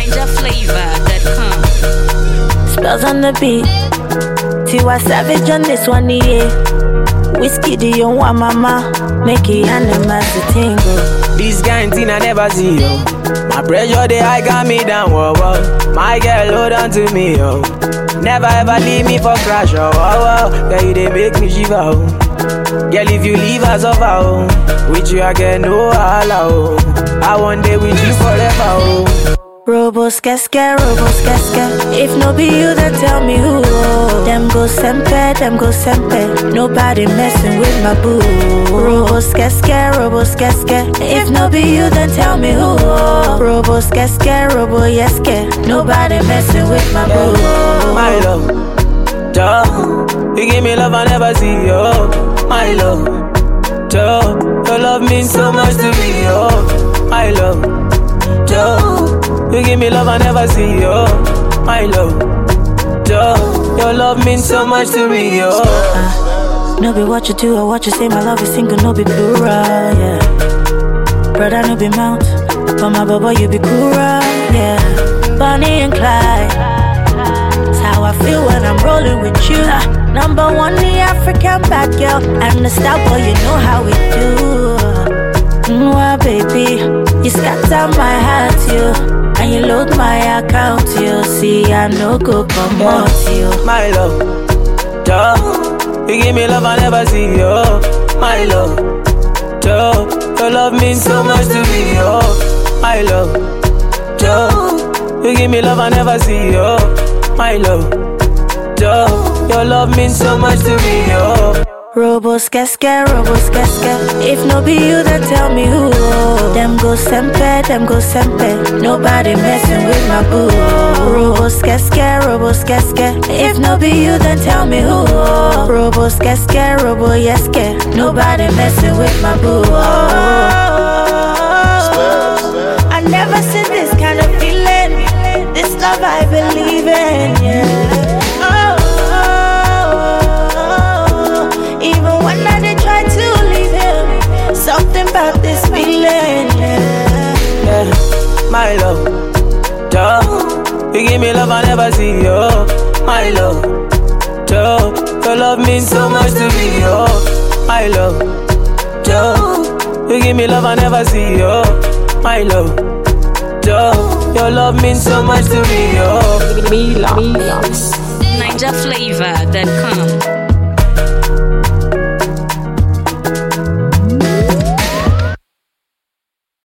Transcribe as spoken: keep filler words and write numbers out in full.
Ninja Flavor dot com. Spells on the beat. Tiwa Savage on this one, yeah. Whiskey, do you want mama? Make it animals to tingle. This kind thing I never see, yo. My pressure, they high got me down, whoa, whoa. My girl, hold on to me, yo. Never ever leave me for crash, oh, oh, oh. Girl, you they make me shiver, oh. Girl, if you leave us over, oh. With you, I get no allow, oh. I want day with you forever, oh. Robo skeske, robo skeske. If no be you, then tell me who. Them go sempe, them go sempe. Nobody messing with my boo. Robo skeske, robo skeske. If no be you, then tell me who. Robo skeske, robo yeske. Nobody messing with my boo. My love, duh. You give me love I never see, yo. My love, duh. Your love means so much to me, yo. My love, duh. You give me love I never see, yo. My love, duh. Your love means so much to me, yo. uh, No be what you do or what you say. My love is single, no be plural, yeah. Brother, no be mount. But my baba, you be cool, yeah. Bonnie and Clyde. That's how I feel when I'm rolling with you. uh, Number one, the African bad girl. I'm the star boy, you know how we do. Mwah, baby, you scatter my heart, you. And you load my account, you. See, I no go come out, you. My love, duh. You give me love I never see, yo. My love, duh. Your love means so much to me, yo. My love, duh. You give me love I never see, yo. My love, duh. Your love means so much to me, yo. Robo skeske, robo skeske. If no be you, then tell me who. Them go sempe, them go sempe. Nobody messing with my boo. Robo skeske, robo skeske. If no be you, then tell me who. Robo skeske, robo yeske. Nobody messing with my boo. I never seen this kind of feeling. This love I believe in, yeah. Something about this feeling, yeah. Yeah, my love, duh. You give me love I never see, yo. My love, duh. Your love means so much to me, yo. My love, duh. You give me love I never see, yo. My love, duh. Your love means so much to me, yo. Ninja Flavor dot com.